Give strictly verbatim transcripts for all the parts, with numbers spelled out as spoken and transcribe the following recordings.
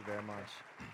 you very much.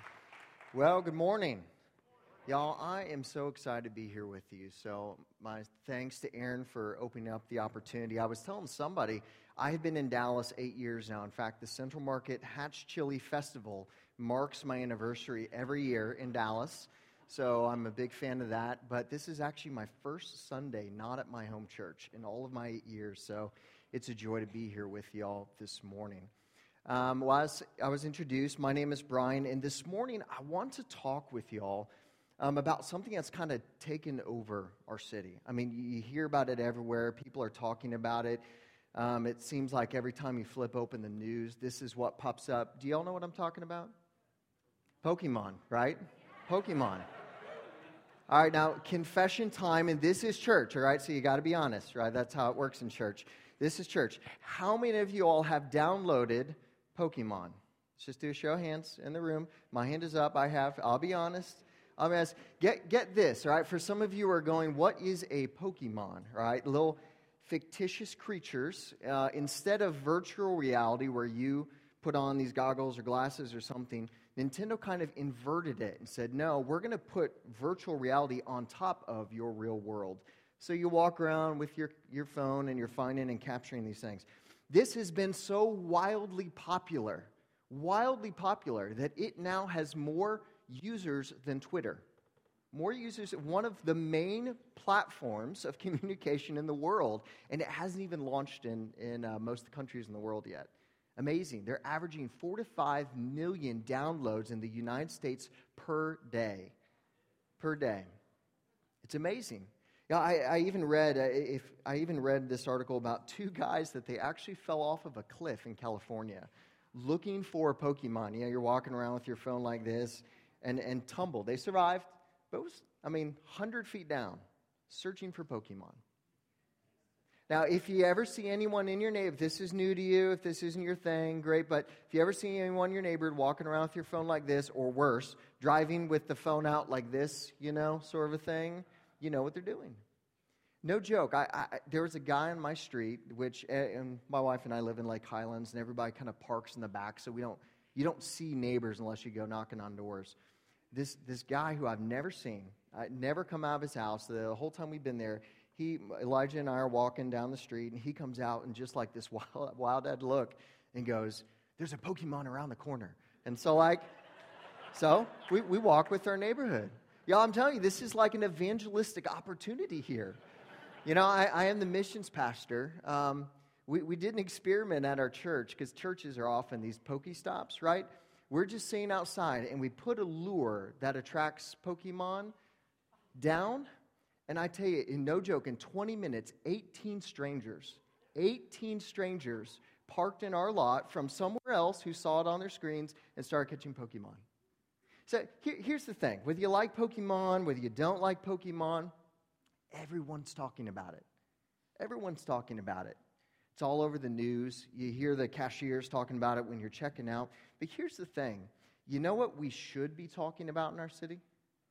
Well, good morning. Y'all, I am so excited to be here with you. So my thanks to Aaron for opening up the opportunity. I was telling somebody, I have been in Dallas eight years now. In fact, the Central Market Hatch Chili Festival marks my anniversary every year in Dallas. So I'm a big fan of that. But this is actually my first Sunday not at my home church in all of my eight years. So it's a joy to be here with y'all this morning. Um, well, as I was introduced, my name is Brian, and this morning I want to talk with y'all um, about something that's kind of taken over our city. I mean, you hear about it everywhere. People are talking about it. Um, it seems like every time you flip open the news, this is what pops up. Do y'all know what I'm talking about? Pokemon, right? Pokemon. All right, now, confession time, and this is church, all right? So you got to be honest, right? That's how it works in church. This is church. How many of you all have downloaded Pokemon? Let's just do a show of hands in the room. My hand is up. I have. I'll be honest. I'll be honest. Get, get this, all right? For some of you who are going, what is a Pokemon, right? Little fictitious creatures. Uh, instead of virtual reality where you put on these goggles or glasses or something, Nintendo kind of inverted it and said, no, we're going to put virtual reality on top of your real world. So you walk around with your, your phone and you're finding and capturing these things. This has been so wildly popular, wildly popular, that it now has more users than Twitter. More users, one of the main platforms of communication in the world, and it hasn't even launched in, in uh, most countries in the world yet. Amazing. They're averaging four to five million downloads in the United States per day. Per day. It's amazing. Yeah, I, I even read uh, if I even read this article about two guys that they actually fell off of a cliff in California, looking for a Pokemon. You know, you're walking around with your phone like this, and and tumbled. They survived, but it was, I mean, one hundred feet down, searching for Pokemon. Now, if you ever see anyone in your neighborhood, if this is new to you, if this isn't your thing, great. But if you ever see anyone in your neighborhood walking around with your phone like this, or worse, driving with the phone out like this, you know, sort of a thing, you know what they're doing. No joke. I, I, there was a guy on my street, which, and my wife and I live in Lake Highlands, and everybody kind of parks in the back, so we don't, you don't see neighbors unless you go knocking on doors. This this guy who I've never seen, I never come out of his house. The whole time we've been there, he, Elijah and I are walking down the street, and he comes out and just like this wild, wild-eyed look, and goes, "There's a Pokemon around the corner." And so, like, so we we walk with our neighborhood. Y'all, I'm telling you, this is like an evangelistic opportunity here. You know, I, I am the missions pastor. Um, we, we did an experiment at our church, because churches are often these Pokestops, right? We're just sitting outside, and we put a lure that attracts Pokemon down, and I tell you, in no joke, in twenty minutes, eighteen strangers, eighteen strangers parked in our lot from somewhere else who saw it on their screens and started catching Pokemon. So here, here's the thing. Whether you like Pokemon, whether you don't like Pokemon, everyone's talking about it. Everyone's talking about it. It's all over the news. You hear the cashiers talking about it when you're checking out. But here's the thing. You know what we should be talking about in our city?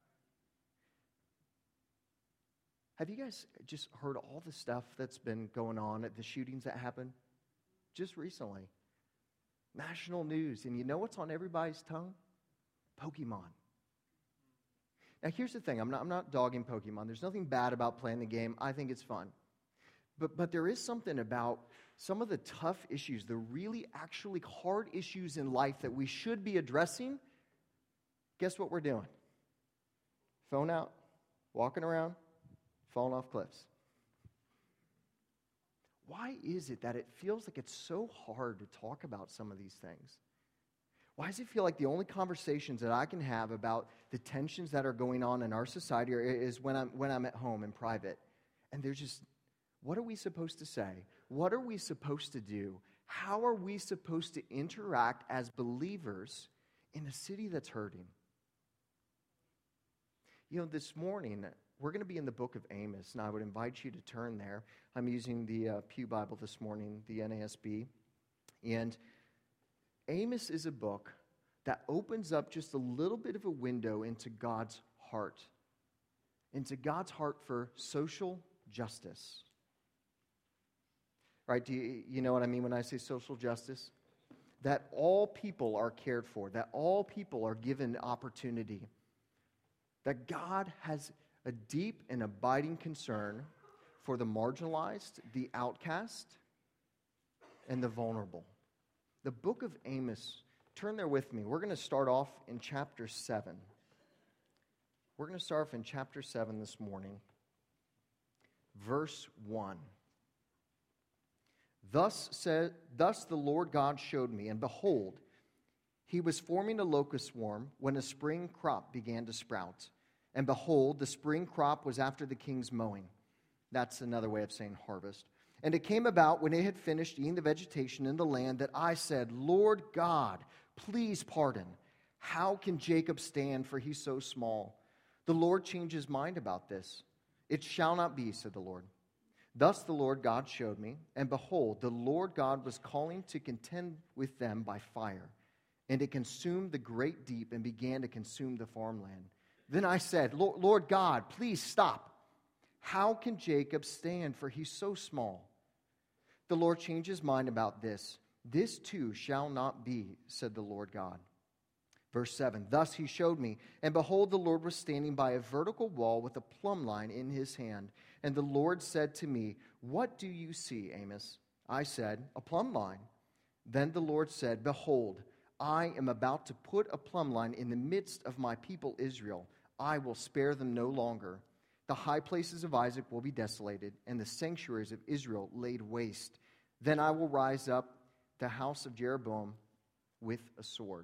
Have you guys just heard all the stuff that's been going on at the shootings that happened just recently? National news. And you know what's on everybody's tongue? Pokemon. Now, here's the thing. I'm not, I'm not dogging Pokemon. There's nothing bad about playing the game. I think it's fun. But, but there is something about some of the tough issues, the really actually hard issues in life that we should be addressing. Guess what we're doing? Phone out, walking around, falling off cliffs. Why is it that it feels like it's so hard to talk about some of these things? Why does it feel like the only conversations that I can have about the tensions that are going on in our society are, is when I'm when I'm at home in private? And there's just, what are we supposed to say? What are we supposed to do? How are we supposed to interact as believers in a city that's hurting? You know, this morning, we're going to be in the book of Amos, and I would invite you to turn there. I'm using the uh, Pew Bible this morning, the N A S B, and Amos is a book that opens up just a little bit of a window into God's heart, into God's heart for social justice. Right? Do you, you know what I mean when I say social justice? that all people are cared for, that all people are given opportunity, that God has a deep and abiding concern for the marginalized, the outcast, and the vulnerable. The book of Amos, turn there with me. We're going to start off in chapter seven. We're going to start off in chapter seven this morning, verse one. Thus said, thus the Lord God showed me, and behold, he was forming a locust swarm when a spring crop began to sprout. And behold, the spring crop was after the king's mowing. That's another way of saying harvest. And it came about when it had finished eating the vegetation in the land that I said, Lord God, please pardon. How can Jacob stand, for he's so small? The Lord changed his mind about this. It shall not be, said the Lord. Thus the Lord God showed me, and behold, the Lord God was calling to contend with them by fire. And it consumed the great deep and began to consume the farmland. Then I said, Lord God, please stop. How can Jacob stand, for he's so small? The Lord changed his mind about this. This too shall not be, said the Lord God. Verse seven, thus he showed me, and behold, the Lord was standing by a vertical wall with a plumb line in his hand. And the Lord said to me, what do you see, Amos? I said, a plumb line. Then the Lord said, behold, I am about to put a plumb line in the midst of my people Israel. I will spare them no longer. The high places of Isaac will be desolated, and the sanctuaries of Israel laid waste. Then I will rise up the house of Jeroboam with a sword.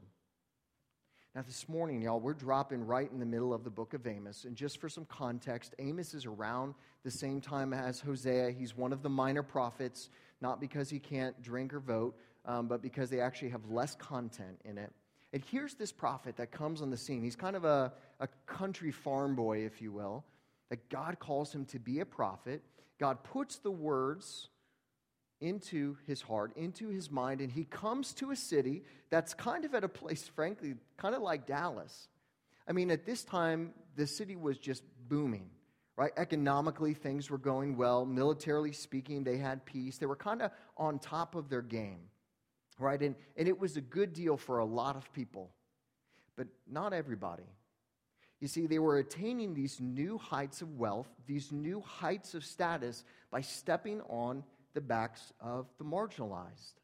Now this morning, y'all, we're dropping right in the middle of the book of Amos. And just for some context, Amos is around the same time as Hosea. He's one of the minor prophets, not because he can't drink or vote, um, but because they actually have less content in it. And here's this prophet that comes on the scene. He's kind of a, a country farm boy, if you will, that God calls him to be a prophet. God puts the words into his heart, into his mind, and he comes to a city that's kind of at a place, frankly, kind of like Dallas. I mean, at this time, the city was just booming, right? Economically, things were going well. Militarily speaking, they had peace. They were kind of on top of their game, right? And, and it was a good deal for a lot of people, but not everybody. You see, they were attaining these new heights of wealth, these new heights of status by stepping on the backs of the marginalized.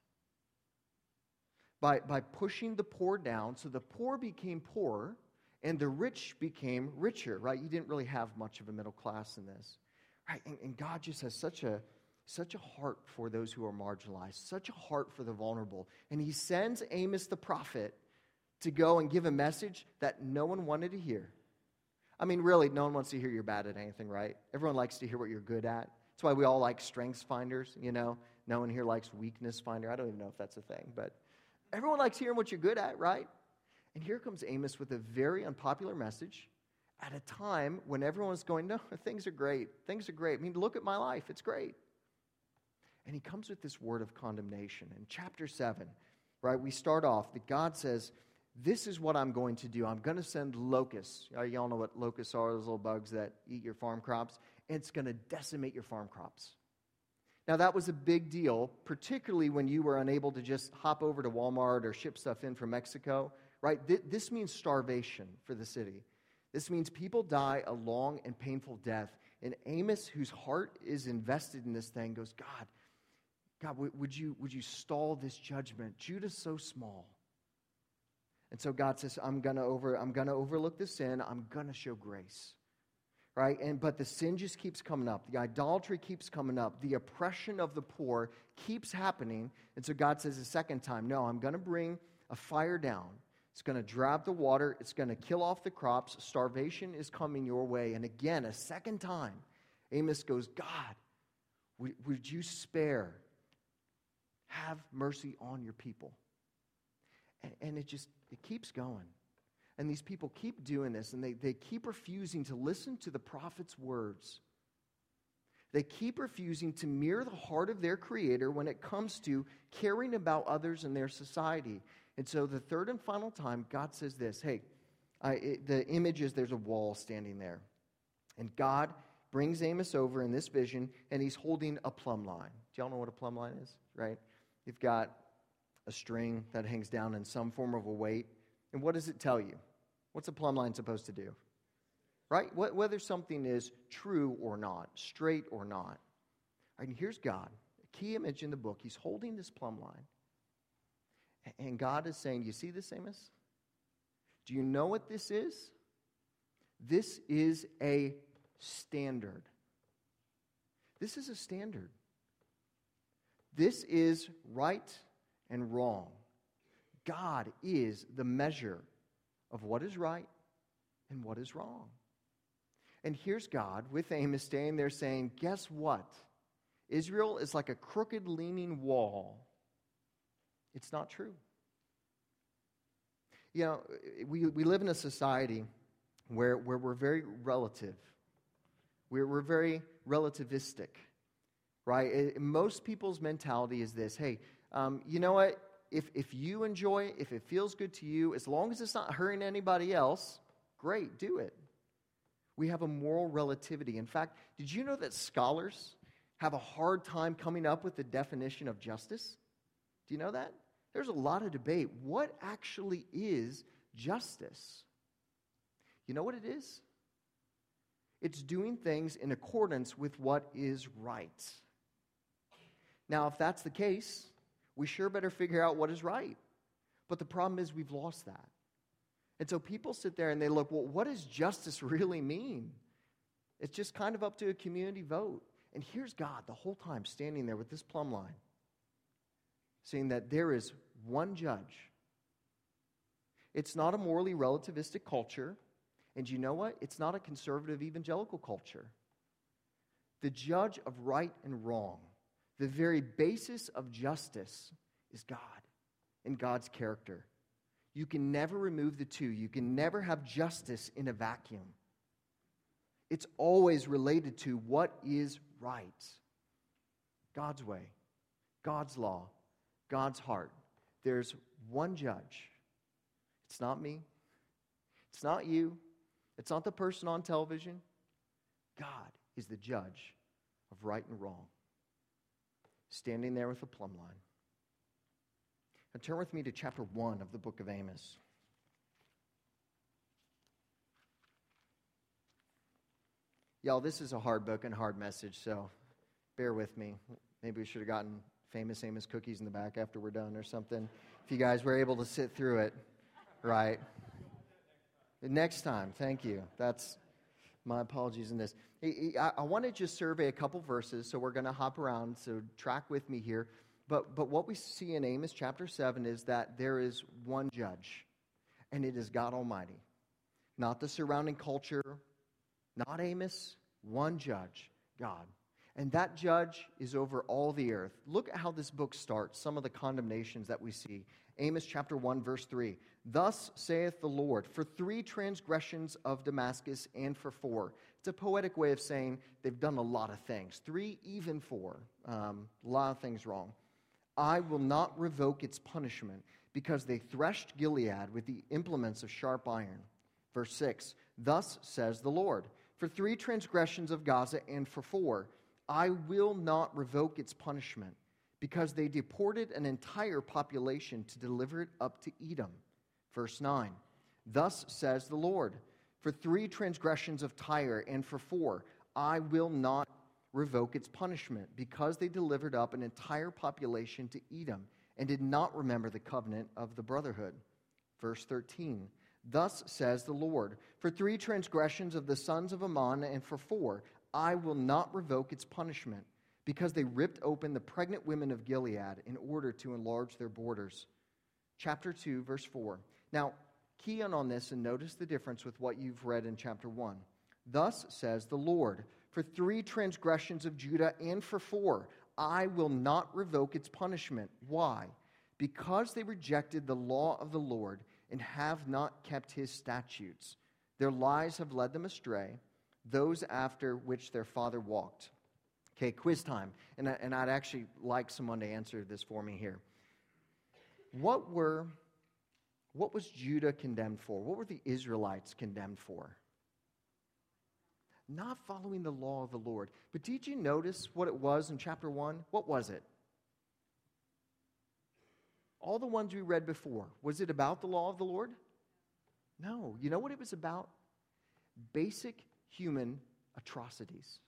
By, by pushing the poor down, so the poor became poorer and the rich became richer, right? You didn't really have much of a middle class in this, right? And, and God just has such a, such a heart for those who are marginalized, such a heart for the vulnerable. And he sends Amos the prophet to go and give a message that no one wanted to hear. I mean, really, no one wants to hear you're bad at anything, right? Everyone likes to hear what you're good at. That's why we all like strengths finders, you know. No one here likes weakness finder. I don't even know if that's a thing, but everyone likes hearing what you're good at, right? And here comes Amos with a very unpopular message at a time when everyone's going, no, things are great. Things are great. I mean, look at my life. It's great. And he comes with this word of condemnation. In chapter seven, right, we start off that God says, this is what I'm going to do. I'm going to send locusts. Y'all know what locusts are, those little bugs that eat your farm crops. It's going to decimate your farm crops. Now, that was a big deal, particularly when you were unable to just hop over to Walmart or ship stuff in from Mexico, right? This means starvation for the city. This means people die a long and painful death. And Amos, whose heart is invested in this thing, goes, God, God, would you, would you stall this judgment? Judah's so small. And so God says, I'm going to over, I'm going to overlook the sin. I'm going to show grace. Right? And but the sin just keeps coming up. The idolatry keeps coming up. The oppression of the poor keeps happening. And so God says a second time, no, I'm going to bring a fire down. It's going to dry up the water. It's going to kill off the crops. Starvation is coming your way. And again, a second time, Amos goes, God, would, would you spare? Have mercy on your people. And, and it just, it keeps going. And these people keep doing this, and they, they keep refusing to listen to the prophet's words. They keep refusing to mirror the heart of their Creator when it comes to caring about others in their society. And so the third and final time, God says this, hey, I, it, the image is there's a wall standing there. And God brings Amos over in this vision, and he's holding a plumb line. Do y'all know what a plumb line is, right? You've got a string that hangs down in some form of a weight. And what does it tell you? What's a plumb line supposed to do? Right? Whether something is true or not, straight or not. All right, and here's God, a key image in the book. He's holding this plumb line. And God is saying, you see this, Amos? Do you know what this is? This is a standard. This is a standard. This is right and wrong. God is the measure of what is right and what is wrong. And here's God with Amos standing there saying, guess what? Israel is like a crooked leaning wall. It's not true. You know, we, we live in a society where, where we're very relative. We're, we're very relativistic, right? It, most people's mentality is this, hey, um, you know what? If, if you enjoy it, if it feels good to you, as long as it's not hurting anybody else, great, do it. We have a moral relativity. In fact, did you know that scholars have a hard time coming up with the definition of justice? Do you know that? There's a lot of debate. What actually is justice? You know what it is? It's doing things in accordance with what is right. Now, if that's the case, we sure better figure out what is right. But the problem is we've lost that. And so people sit there and they look, well, what does justice really mean? It's just kind of up to a community vote. And here's God the whole time standing there with this plumb line, saying that there is one judge. It's not a morally relativistic culture. And you know what? It's not a conservative evangelical culture. The judge of right and wrong, the very basis of justice, is God and God's character. You can never remove the two. You can never have justice in a vacuum. It's always related to what is right. God's way, God's law, God's heart. There's one judge. It's not me. It's not you. It's not the person on television. God is the judge of right and wrong, standing there with a plumb line. Now turn with me to chapter one of the book of Amos. Y'all, this is a hard book and hard message, so bear with me. Maybe we should have gotten famous Amos cookies in the back after we're done or something. If you guys were able to sit through it, right? Next time, thank you. That's my apologies in this. I, I want to just survey a couple verses, so we're going to hop around, so track with me here. But, but what we see in Amos chapter seven is that there is one judge, and it is God Almighty. Not the surrounding culture, not Amos, one judge, God. And that judge is over all the earth. Look at how this book starts, some of the condemnations that we see. Amos chapter one, verse three. Thus saith the Lord, for three transgressions of Damascus and for four. It's a poetic way of saying they've done a lot of things. Three, even four. Um, a lot of things wrong. I will not revoke its punishment, because they threshed Gilead with the implements of sharp iron. Verse six. Thus says the Lord, for three transgressions of Gaza and for four, I will not revoke its punishment, because they deported an entire population to deliver it up to Edom. Verse nine, thus says the Lord, for three transgressions of Tyre and for four, I will not revoke its punishment, because they delivered up an entire population to Edom and did not remember the covenant of the brotherhood. Verse thirteen, thus says the Lord, for three transgressions of the sons of Ammon and for four, I will not revoke its punishment, because they ripped open the pregnant women of Gilead in order to enlarge their borders. Chapter two, verse four. Now, key in on this and notice the difference with what you've read in chapter one. Thus says the Lord, for three transgressions of Judah and for four, I will not revoke its punishment. Why? Because they rejected the law of the Lord and have not kept his statutes. Their lies have led them astray, those after which their father walked. Okay, quiz time. And, I, and I'd actually like someone to answer this for me here. What were, what was Judah condemned for? What were the Israelites condemned for? Not following the law of the Lord. But did you notice what it was in chapter one? What was it? All the ones we read before, was it about the law of the Lord? No. You know what it was about? Basic human atrocities.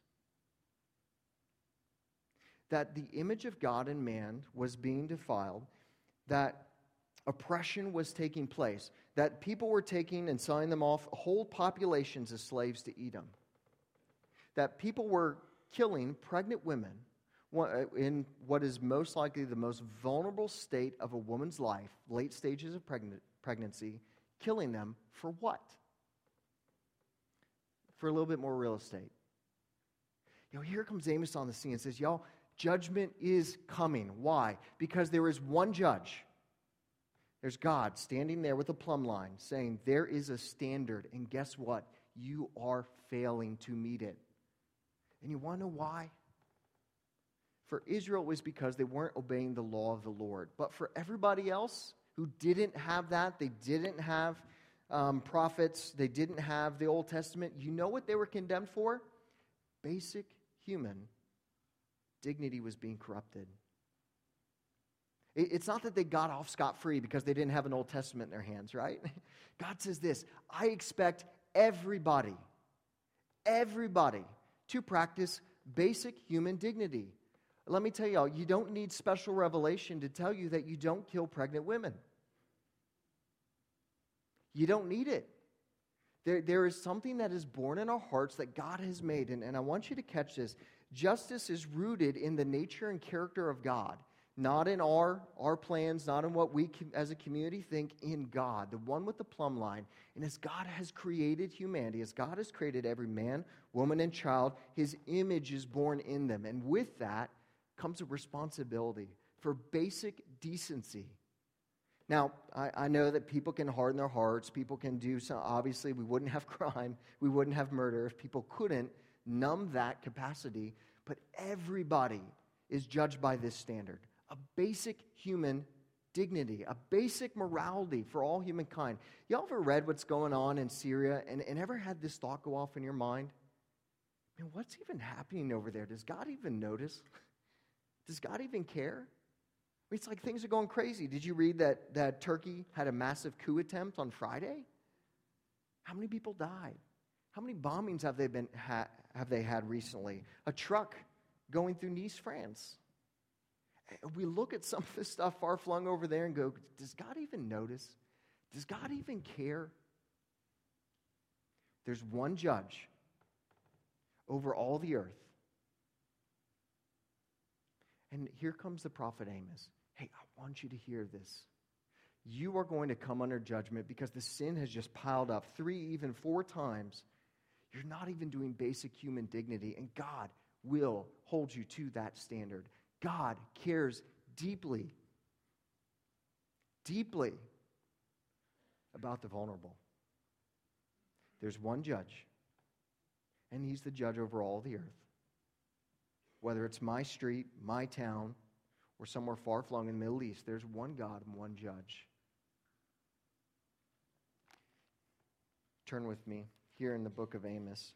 That the image of God in man was being defiled, that oppression was taking place, that people were taking and selling them off whole populations as slaves to Edom, that people were killing pregnant women in what is most likely the most vulnerable state of a woman's life, late stages of pregnant, pregnancy, killing them for what? For a little bit more real estate. You know, here comes Amos on the scene and says, y'all, judgment is coming. Why? Because there is one judge. There's God standing there with a plumb line saying, there is a standard, and guess what? You are failing to meet it. And you want to know why? For Israel, it was because they weren't obeying the law of the Lord. But for everybody else who didn't have that, they didn't have um, prophets, they didn't have the Old Testament, you know what they were condemned for? Basic human dignity was being corrupted. It's not that they got off scot-free because they didn't have an Old Testament in their hands, right? God says this, I expect everybody, everybody to practice basic human dignity. Let me tell y'all, you don't need special revelation to tell you that you don't kill pregnant women. You don't need it. There, there is something that is born in our hearts that God has made, and, and I want you to catch this. Justice is rooted in the nature and character of God, not in our, our plans, not in what we can, as a community think, in God, the one with the plumb line. And as God has created humanity, as God has created every man, woman, and child, His image is born in them. And with that comes a responsibility for basic decency. Now, I, I know that people can harden their hearts. People can do so. Obviously, we wouldn't have crime. We wouldn't have murder if people couldn't numb that capacity. But everybody is judged by this standard. A basic human dignity, a basic morality for all humankind. Y'all ever read what's going on in Syria and, and ever had this thought go off in your mind? Man, what's even happening over there? Does God even notice? Does God even care? It's like things are going crazy. Did you read that, that Turkey had a massive coup attempt on Friday? How many people died? How many bombings have they been ha, have they had recently? A truck going through Nice, France. We look at some of this stuff far flung over there and go, does God even notice? Does God even care? There's one judge over all the earth. And here comes the prophet Amos. Hey, I want you to hear this. You are going to come under judgment because the sin has just piled up three, even four times. You're not even doing basic human dignity, and God will hold you to that standard. God cares deeply, deeply about the vulnerable. There's one judge, and He's the judge over all the earth. Whether it's my street, my town, or somewhere far-flung in the Middle East, there's one God and one judge. Turn with me here in the book of Amos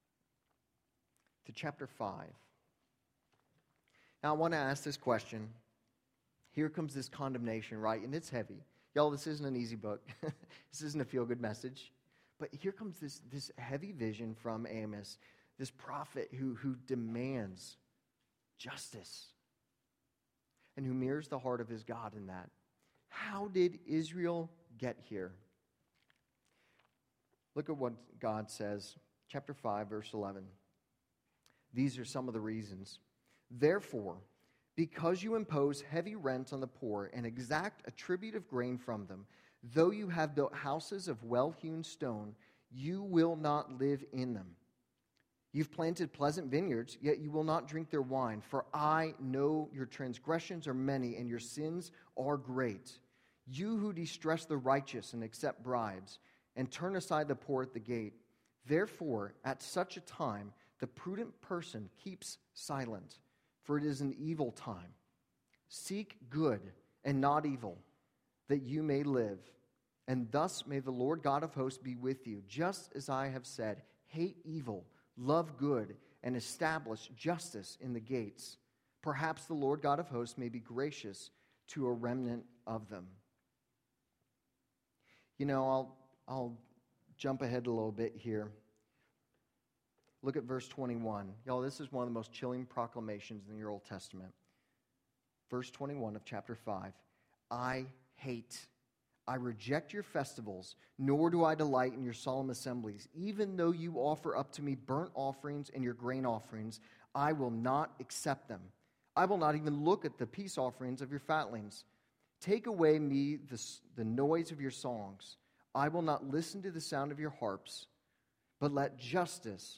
to chapter five. Now, I want to ask this question. Here comes this condemnation, right? And it's heavy. Y'all, this isn't an easy book. This isn't a feel-good message. But here comes this, this heavy vision from Amos, this prophet who, who demands justice and who mirrors the heart of his God in that. How did Israel get here? Look at what God says, chapter five, verse eleven. These are some of the reasons. Therefore, because you impose heavy rent on the poor and exact a tribute of grain from them, though you have built houses of well-hewn stone, you will not live in them. You've planted pleasant vineyards, yet you will not drink their wine. For I know your transgressions are many, and your sins are great. You who distress the righteous and accept bribes, and turn aside the poor at the gate. Therefore, at such a time, the prudent person keeps silent, for it is an evil time. Seek good and not evil, that you may live. And thus may the Lord God of hosts be with you, just as I have said, hate evil, love good, and establish justice in the gates. Perhaps the Lord God of hosts may be gracious to a remnant of them. You know, I'll, I'll jump ahead a little bit here. Look at verse twenty-one. Y'all, this is one of the most chilling proclamations in your Old Testament. Verse twenty-one of chapter five. I hate, I reject your festivals, nor do I delight in your solemn assemblies. Even though you offer up to me burnt offerings and your grain offerings, I will not accept them. I will not even look at the peace offerings of your fatlings. Take away me the, the noise of your songs. I will not listen to the sound of your harps, but let justice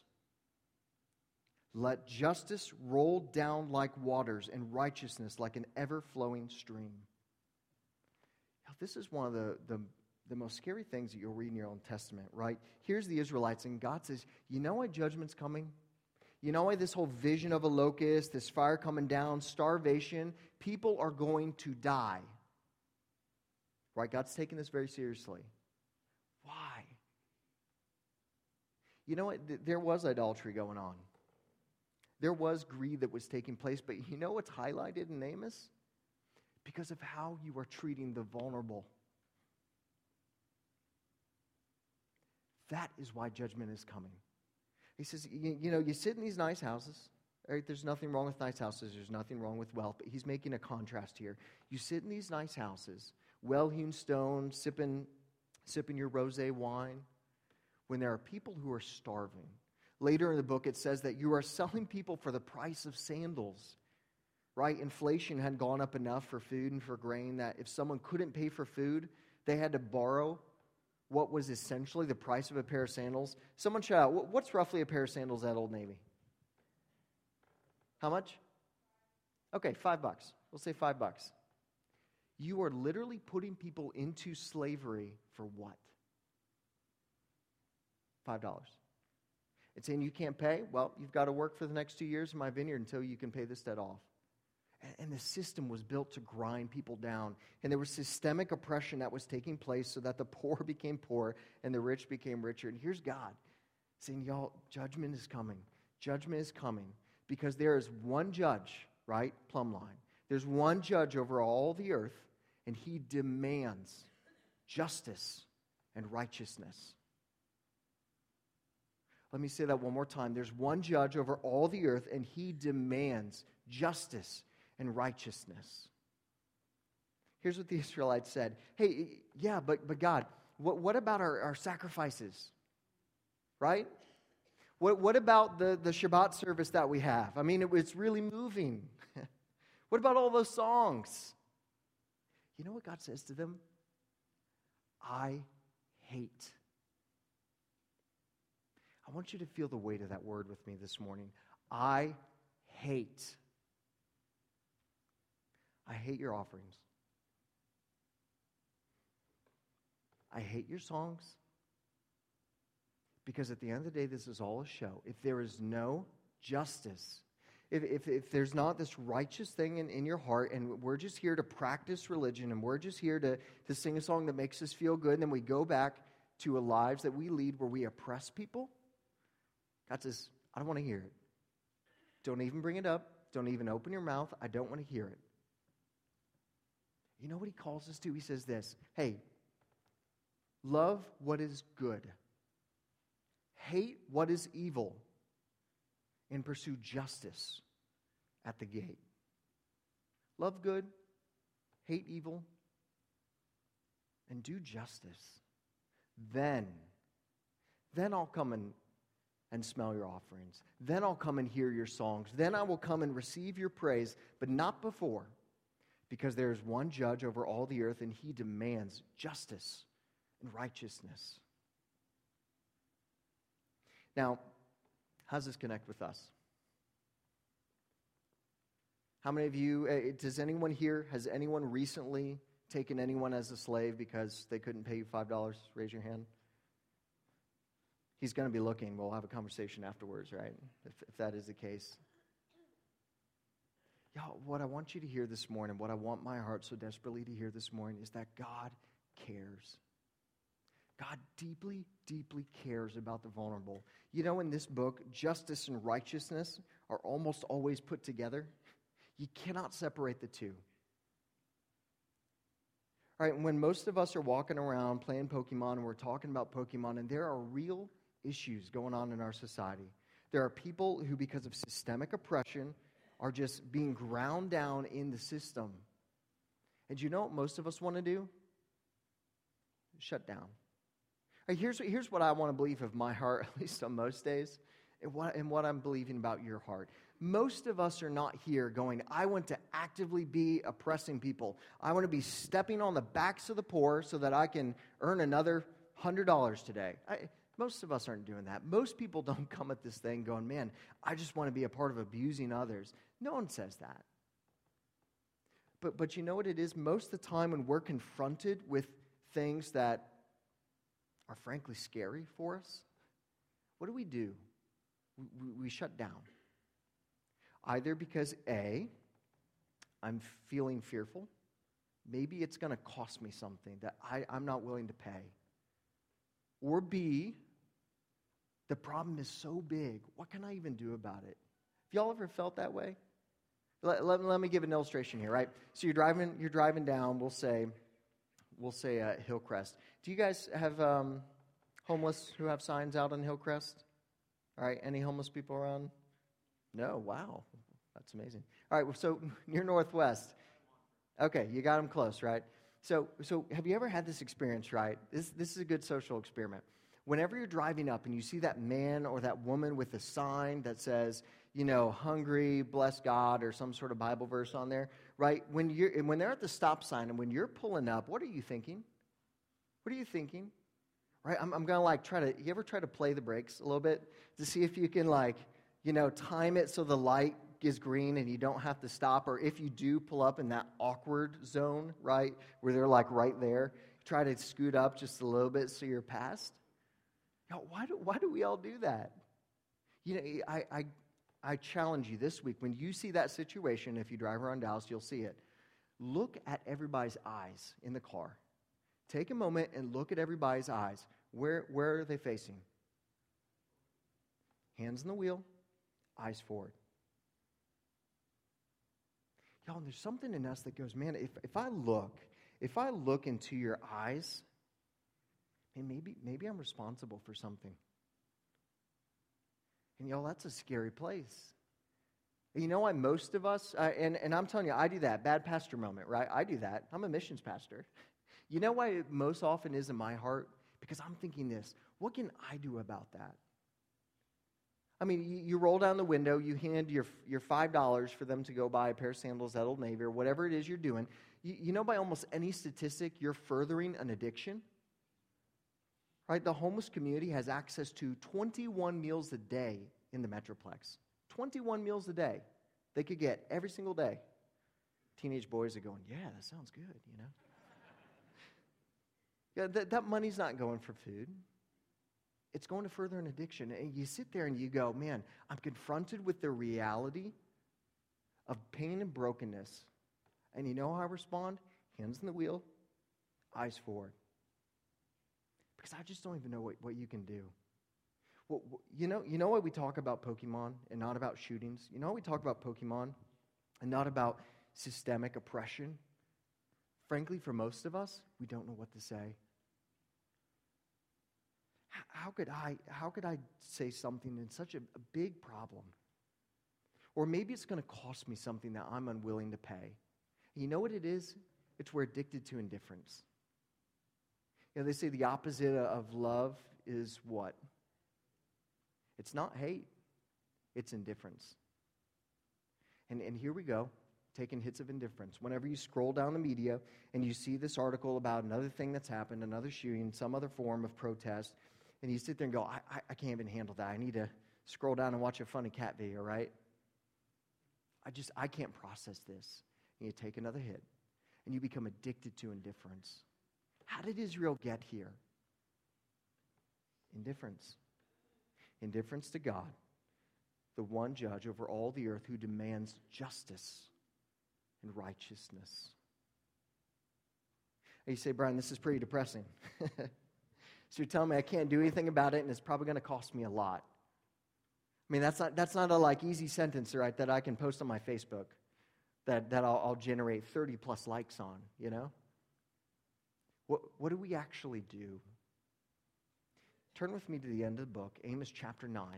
Let justice roll down like waters and righteousness like an ever-flowing stream. Now, this is one of the, the, the most scary things that you'll read in your Old Testament, right? Here's the Israelites, and God says, you know why judgment's coming? You know why this whole vision of a locust, this fire coming down, starvation, people are going to die. Right? God's taking this very seriously. Why? You know what? There was idolatry going on. There was greed that was taking place, but you know what's highlighted in Amos? Because of how you are treating the vulnerable. That is why judgment is coming. He says, you, you know, you sit in these nice houses. Right? There's nothing wrong with nice houses. There's nothing wrong with wealth. But he's making a contrast here. You sit in these nice houses, well-hewn stone, sipping, sipping your rosé wine, when there are people who are starving. Later in the book, it says that you are selling people for the price of sandals, right? Inflation had gone up enough for food and for grain that if someone couldn't pay for food, they had to borrow what was essentially the price of a pair of sandals. Someone shout out, what's roughly a pair of sandals at Old Navy? How much? Okay, five bucks. We'll say five bucks. You are literally putting people into slavery for what? Five dollars. It's saying you can't pay? Well, you've got to work for the next two years in my vineyard until you can pay this debt off. And, and the system was built to grind people down. And there was systemic oppression that was taking place so that the poor became poor and the rich became richer. And here's God saying, y'all, judgment is coming. Judgment is coming because there is one judge, right? Plumb line. There's one judge over all the earth, and he demands justice and righteousness. Let me say that one more time. There's one judge over all the earth, and he demands justice and righteousness. Here's what the Israelites said. Hey, yeah, but, but God, what, what about our, our sacrifices? Right? What, what about the, the Shabbat service that we have? I mean, it, it's really moving. What about all those songs? You know what God says to them? I hate. I want you to feel the weight of that word with me this morning. I hate. I hate your offerings. I hate your songs. Because at the end of the day, this is all a show. If there is no justice, if, if, if there's not this righteous thing in, in your heart, and we're just here to practice religion, and we're just here to, to sing a song that makes us feel good, and then we go back to a lives that we lead where we oppress people, God says, I don't want to hear it. Don't even bring it up. Don't even open your mouth. I don't want to hear it. You know what he calls us to? He says this, hey, love what is good. Hate what is evil. And pursue justice at the gate. Love good, hate evil, and do justice. Then, then I'll come and and smell your offerings. Then I'll come and hear your songs. Then I will come and receive your praise, but not before, because there is one judge over all the earth, and he demands justice and righteousness. Now, how does this connect with us? How many of you, uh, does anyone here, has anyone recently taken anyone as a slave because they couldn't pay you five dollars? Raise your hand. He's going to be looking. We'll have a conversation afterwards, right? If, if that is the case. Y'all, what I want you to hear this morning, what I want my heart so desperately to hear this morning is that God cares. God deeply, deeply cares about the vulnerable. You know, in this book, justice and righteousness are almost always put together. You cannot separate the two. All right, when most of us are walking around playing Pokemon and we're talking about Pokemon, and there are real issues going on in our society. There are people who, because of systemic oppression, are just being ground down in the system. And you know what most of us want to do? Shut down. All right, here's, here's what I want to believe of my heart, at least on most days, and what, and what I'm believing about your heart. Most of us are not here going, I want to actively be oppressing people. I want to be stepping on the backs of the poor so that I can earn another one hundred dollars today. I, most of us aren't doing that. Most people don't come at this thing going, man, I just want to be a part of abusing others. No one says that. But, but you know what it is? Most of the time when we're confronted with things that are frankly scary for us, what do we do? We, we, we shut down. Either because A, I'm feeling fearful. Maybe it's going to cost me something that I, I'm not willing to pay. Or B, the problem is so big, what can I even do about it? Have y'all ever felt that way? Let, let, let me give an illustration here, right? So you're driving, you're driving down, we'll say, we'll say uh, Hillcrest. Do you guys have um, homeless who have signs out on Hillcrest? All right, any homeless people around? No, wow, that's amazing. All right, so near Northwest. Okay, you got them close, right? So, so have you ever had this experience, right? This, this is a good social experiment. Whenever you're driving up and you see that man or that woman with a sign that says, you know, hungry, bless God, or some sort of Bible verse on there, right? When you're when they're at the stop sign and when you're pulling up, what are you thinking? What are you thinking? Right? I'm, I'm gonna like try to. You ever try to play the brakes a little bit to see if you can like, you know, time it so the light is green and you don't have to stop, or if you do pull up in that awkward zone, right, where they're like right there, try to scoot up just a little bit so you're past. Now, why do why do we all do that? You know, I I I challenge you this week, when you see that situation, if you drive around Dallas, you'll see it. Look at everybody's eyes in the car. Take a moment and look at everybody's eyes. Where where are they facing? Hands on the wheel, eyes forward. Y'all, there's something in us that goes, man, if, if I look, if I look into your eyes, man, maybe, maybe I'm responsible for something. And y'all, that's a scary place. You know why most of us, uh, and, and I'm telling you, I do that, bad pastor moment, right? I do that. I'm a missions pastor. You know why it most often is in my heart? Because I'm thinking this, what can I do about that? I mean, you, you roll down the window, you hand your your five dollars for them to go buy a pair of sandals at Old Navy or whatever it is you're doing. You, you know, by almost any statistic, you're furthering an addiction. Right? The homeless community has access to twenty-one meals a day in the Metroplex. twenty-one meals a day they could get every single day. Teenage boys are going, yeah, that sounds good, you know. Yeah, that, that money's not going for food. It's going to further an addiction. And you sit there and you go, man, I'm confronted with the reality of pain and brokenness. And you know how I respond? Hands on the wheel, eyes forward. Because I just don't even know what, what you can do. Well, you know, you know why we talk about Pokemon and not about shootings? You know why we talk about Pokemon and not about systemic oppression? Frankly, for most of us, we don't know what to say. How could I, how could I say something in such a, a big problem? Or maybe it's going to cost me something that I'm unwilling to pay. You know what it is? It's we're addicted to indifference. You know, they say the opposite of love is what? It's not hate. It's indifference. And, and here we go, taking hits of indifference. Whenever you scroll down the media and you see this article about another thing that's happened, another shooting, some other form of protest, and you sit there and go, I, I, I can't even handle that. I need to scroll down and watch a funny cat video, right? I just, I can't process this. And you take another hit, and you become addicted to indifference. How did Israel get here? Indifference. Indifference to God, the one judge over all the earth who demands justice and righteousness. And you say, Brian, this is pretty depressing. So you're telling me I can't do anything about it, and it's probably going to cost me a lot. I mean, that's not that's not a like easy sentence, right, that I can post on my Facebook, that, that I'll, I'll generate thirty plus likes on, you know? What, what do we actually do? Turn with me to the end of the book, Amos chapter nine.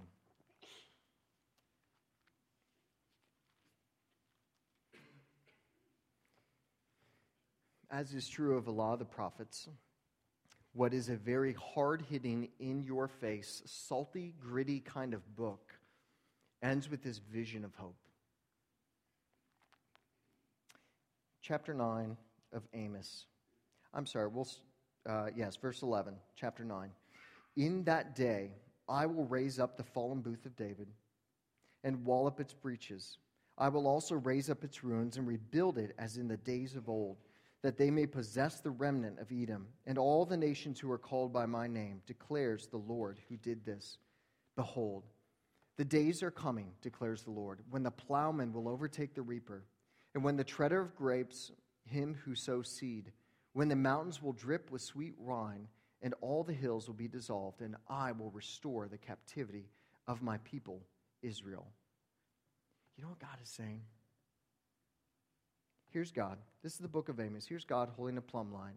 As is true of a lot of the prophets, what is a very hard-hitting, in-your-face, salty, gritty kind of book ends with this vision of hope. Chapter nine of Amos. I'm sorry, we'll, uh, yes, verse eleven, chapter nine. In that day, I will raise up the fallen booth of David and wall up its breaches. I will also raise up its ruins and rebuild it as in the days of old, that they may possess the remnant of Edom and all the nations who are called by my name, declares the Lord who did this. Behold, the days are coming, declares the Lord, when the plowman will overtake the reaper, and when the treader of grapes, him who sows seed, when the mountains will drip with sweet wine, and all the hills will be dissolved, and I will restore the captivity of my people, Israel. You know what God is saying? Here's God. This is the book of Amos. Here's God holding a plumb line,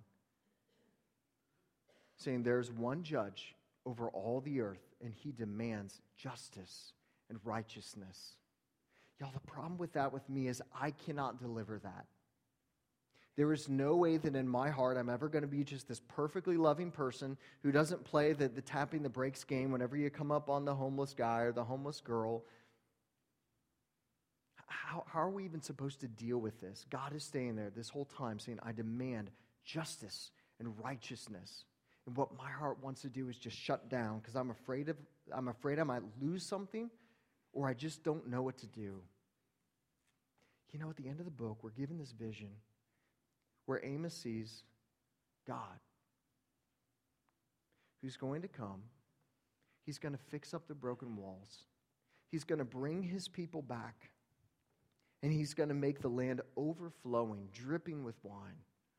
saying there's one judge over all the earth, and he demands justice and righteousness. Y'all, the problem with that with me is I cannot deliver that. There is no way that in my heart I'm ever going to be just this perfectly loving person who doesn't play the, the tapping the brakes game whenever you come up on the homeless guy or the homeless girl. How, how are we even supposed to deal with this? God is staying there this whole time saying, I demand justice and righteousness. And what my heart wants to do is just shut down because I'm afraid of I'm afraid I might lose something or I just don't know what to do. You know, at the end of the book, we're given this vision where Amos sees God who's going to come. He's going to fix up the broken walls. He's going to bring his people back. And he's going to make the land overflowing, dripping with wine.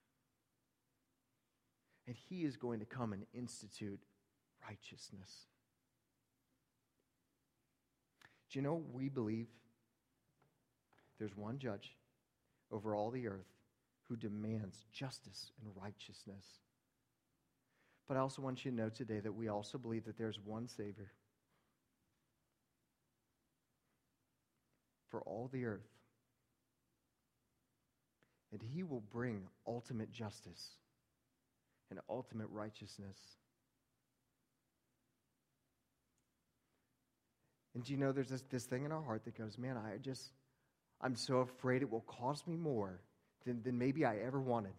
And he is going to come and institute righteousness. Do you know, we believe there's one judge over all the earth who demands justice and righteousness. But I also want you to know today that we also believe that there's one Savior for all the earth. And he will bring ultimate justice and ultimate righteousness. And do you know there's this, this thing in our heart that goes, man, I just, I'm so afraid it will cost me more than, than maybe I ever wanted.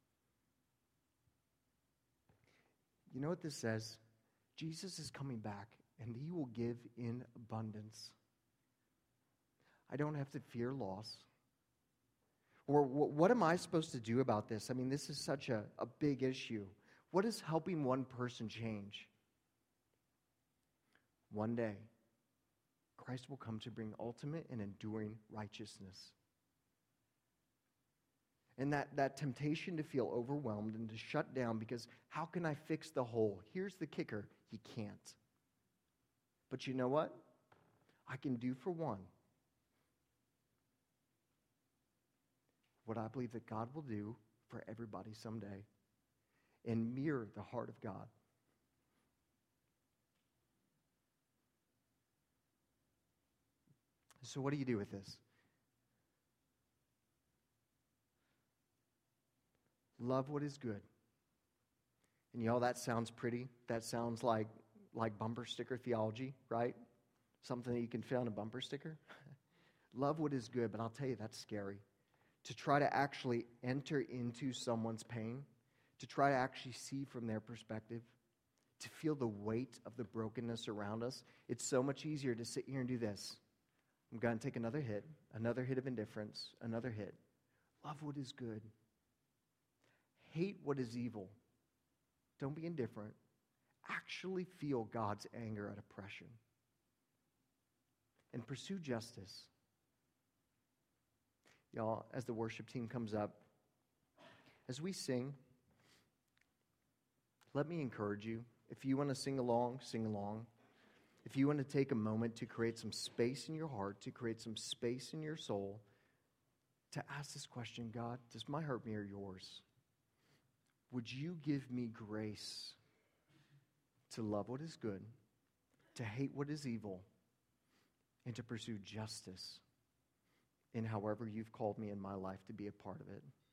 You know what this says? Jesus is coming back and he will give in abundance. I don't have to fear loss. Or what am I supposed to do about this? I mean, this is such a, a big issue. What is helping one person change? One day, Christ will come to bring ultimate and enduring righteousness. And that, that temptation to feel overwhelmed and to shut down because how can I fix the whole? Here's the kicker, he can't. But you know what? I can do for one what I believe that God will do for everybody someday and mirror the heart of God. So what do you do with this? Love what is good. And y'all, that sounds pretty. That sounds like, like bumper sticker theology, right? Something that you can fit on a bumper sticker. Love what is good, but I'll tell you, that's scary. To try to actually enter into someone's pain, to try to actually see from their perspective, to feel the weight of the brokenness around us. It's so much easier to sit here and do this. I'm going to take another hit, another hit of indifference, another hit. Love what is good. Hate what is evil. Don't be indifferent. Actually feel God's anger and oppression. And pursue justice. Y'all, as the worship team comes up, as we sing, let me encourage you. If you want to sing along, sing along. If you want to take a moment to create some space in your heart, to create some space in your soul, to ask this question, God, does my heart mirror yours? would you give me grace to love what is good, to hate what is evil, and to pursue justice in however you've called me in my life to be a part of it.